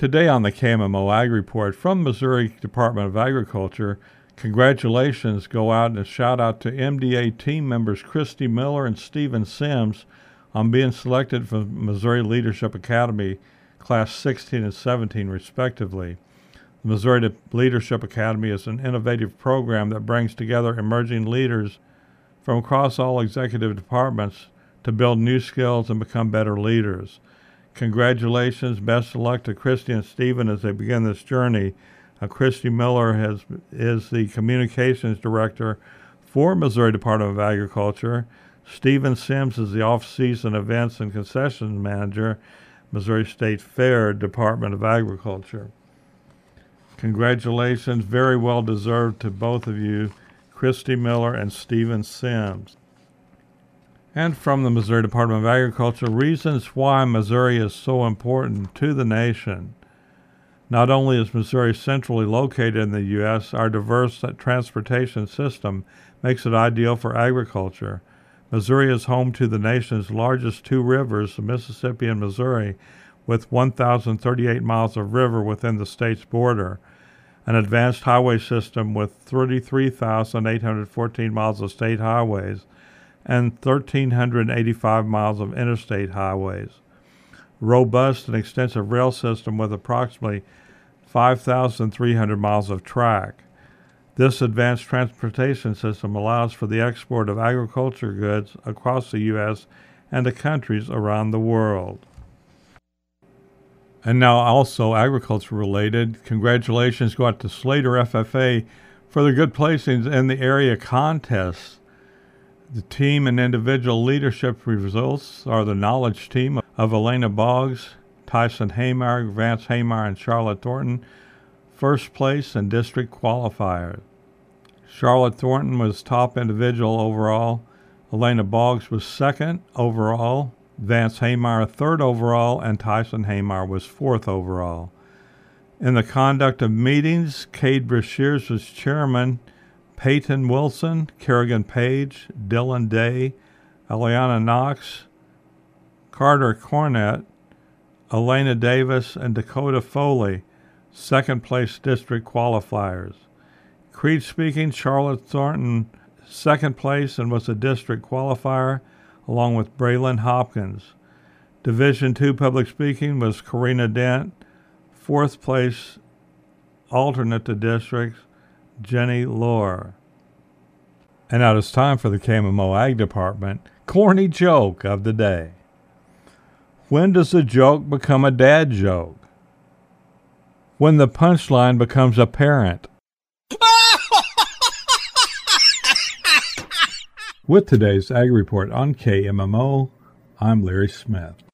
Today on the KMMO Ag Report from Missouri Department of Agriculture, congratulations go out and a shout out to MDA team members Christy Miller and Stephen Sims on being selected for Missouri Leadership Academy Class 16 and 17 respectively. The Missouri Leadership Academy is an innovative program that brings together emerging leaders from across all executive departments to build new skills and become better leaders. Congratulations, best of luck to Christy and Stephen as they begin this journey. Christy Miller is the Communications Director for Missouri Department of Agriculture. Stephen Sims is the Off-Season Events and Concessions Manager, Missouri State Fair Department of Agriculture. Congratulations, very well deserved to both of you, Christy Miller and Stephen Sims. And from the Missouri Department of Agriculture, reasons why Missouri is so important to the nation. Not only is Missouri centrally located in the U.S., our diverse transportation system makes it ideal for agriculture. Missouri is home to the nation's largest two rivers, the Mississippi and Missouri, with 1,038 miles of river within the state's border, an advanced highway system with 33,814 miles of state highways, and 1,385 miles of interstate highways. Robust and extensive rail system with approximately 5,300 miles of track. This advanced transportation system allows for the export of agriculture goods across the U.S. and to countries around the world. And now also agriculture related, congratulations go out to Slater FFA for the good placings in the area contests. The team and individual leadership results are the knowledge team of Elena Boggs, Tyson Haymeyer, Vance Haymeyer, and Charlotte Thornton, first place in district qualifiers. Charlotte Thornton was top individual overall. Elena Boggs was second overall. Vance Haymeyer third overall, and Tyson Haymeyer was fourth overall. In the conduct of meetings, Cade Brashears was chairman. Peyton Wilson, Kerrigan Page, Dylan Day, Eliana Knox, Carter Cornett, Elena Davis, and Dakota Foley, second place district qualifiers. Creed speaking, Charlotte Thornton, second place and was a district qualifier, along with Braylon Hopkins. Division II public speaking was Karina Dent, fourth place alternate to districts, Jenny Lohr. And now it's time for the KMMO Ag Department corny joke of the day. When does a joke become a dad joke? When the punchline becomes apparent. With today's Ag Report on KMMO, I'm Larry Smith.